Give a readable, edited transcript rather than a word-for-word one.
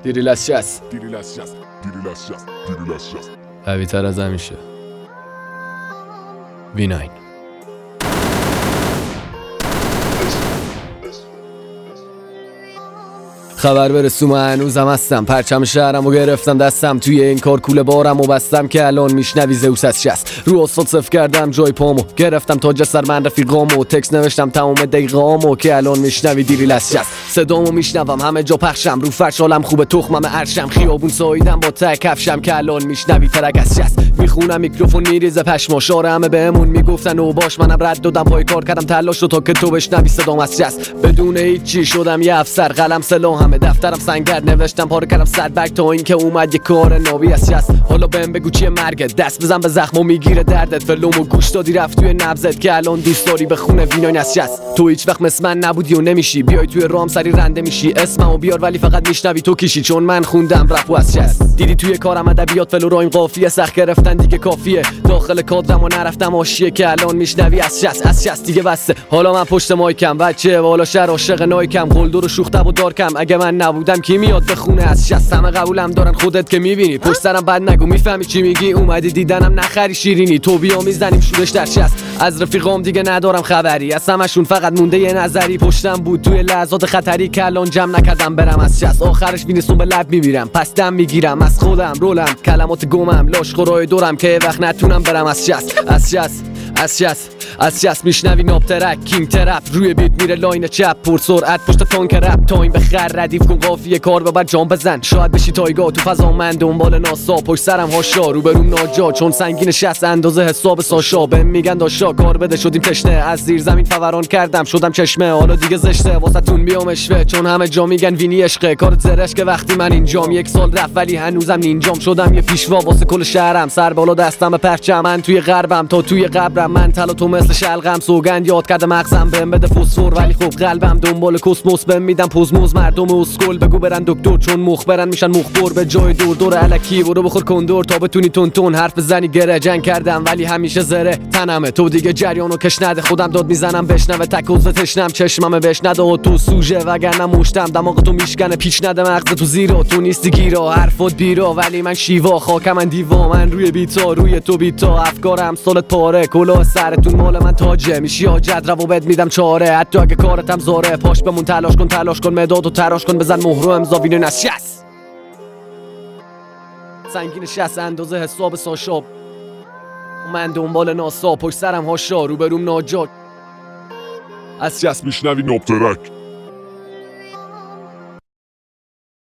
دیری las chas قوی تر از همیشه V9 خبر برسو من هنوزم هستم، پرچم شهرم و گرفتم دستم، توی این کار کوله بارم و بستم که الان میشنوی زئوس از 60 رو استاد صف کردم جای پامو، گرفتم تاج سر من رفیقامو، تکس نوشتم تمام دقیقامو که الان میشنوی دیری las chas صدامو میشنوم همه جا پخشم، رو فرش حالم خوبه تخمم عرشم، خیابون ساییدم با ته کفشم که الان میشنوی ترک از 60 میخونم میکروفون میریزه پشما، شاره همه بهمون میگفتن و باش منم رد دادم، پای کار کردم تلاش رو تا که تو بشنوی صدام از 60 بدون هیچی شدم یه افسر، قلم سلاحم دفترم سنگر، نوشتم پاره کردم 100 بگ تا این که اومد یه کار نابی از 60 حالا بهم بگو چیه مرگت، دست بزن به زخم و میگیره دردت، فلومو گوش دادی رفت توی نبضت که الان دوست داری بخونه V9 از 60 تو هیچ وقت مثل من نبودی و نمیشی، بیای توی رام سری رنده میشی، اسممو بیار ولی فقط میشنوی تو کیشی، چون من خوندم رپو از 60 دیدی توی کارم ادبیات فلو رایم قافیه، سخت گرفتن دیگه کافیه، داخل کادرم و نرفتم آشیه که الان میشنوی از 60 از 60 دیگه بسته، حالا من پشت مایکم بچه والا شهر عاشق نایکم، قلدر و شوخ طب و دارکم، اگه من نبودم کی میاد بخونه از 60 همه قبولم دارن خودت که میبینی، پشت سرم بد نگو میفهمی چی میگی، اومدی دیدنم نخری شیرینی، تو بیا میزنیم شورش در 60 از رفیقام دیگه ندارم خبری، از همشون فقط مونده یه نظری، پشتم بود توی لحظات خطری که الان جمع نکردم برم از 60 آخرش میرسون به لب میمیرم، پس دم میگیرم از خودم رولم کلمات گمم لاش خورای دورم که وقت نتونم برم از 60 از 60 میشنوی ناب ترک کینگ ترپ، روی بیت میره لاین چپ پر سرعت پشت تانک رپ، تایم بخر ردیف کن قافیه کار ببر جام بزن، شاید بشی تایگا تو فضا من دنبال ناسا، پشت سرم هاشا رو بروم ناجا، چون سنگین 60 اندازه حساب ساشا، بهم میگن داشا کار بده شدیم تشنه، از زیر زمین فوران کردم شدم چشمه، حالا دیگه زشته واسهتون بیام اشوه، چون همه جا میگن وینی عشقه، کار زرش که وقتی من اینجام، یک سال رفت ولی هنوزم نینجام، شدم یه پیشوا واسه کل شهرم، سر بالا دستم پرچم، من توی غربم تا توی قبرم، من طلا تو مثل شلقم، سوگند یاد کرده مغزم بهم بده فسفر، ولی خب قلبم دنبال کسموس، بهم میدم پوزموز مردم اسکل، بگو برن دکتر چون مخبرن میشن مخبر، به جای دور الکی برو بخور کندور تا بتونی تون حرف بزنی، گره جنگ کردم ولی همیشه زره تنمه، تو دیگه جریانو کش نده، خودم داد میزنم بشنوه تک عضو تشنم، چشمم بهش نده و تو سوژه وگرنه مشتم، دماغ تو میشکنه پیچ نده مغز تو زیرا، تو نیستی گیرا حرفات بیرا ولی من شیوا، خاکم من دیوا، من روی بیتا روی تو بیتا، افکارم سالت پاره، کلاه سرتون مال من تاجه، میشی حاجت رو بد میدم چاره، حتی اگه کارتم زاره، پاش بمون تلاش کن مداد و تراش کن، بزن مهر و امضا V9 از 60 سنگین 60 اندازه حساب ساشا، من دنبال ناسا، پشت سرم هاشا رو بروم ناجا، از 60 میشنوی ناب ترک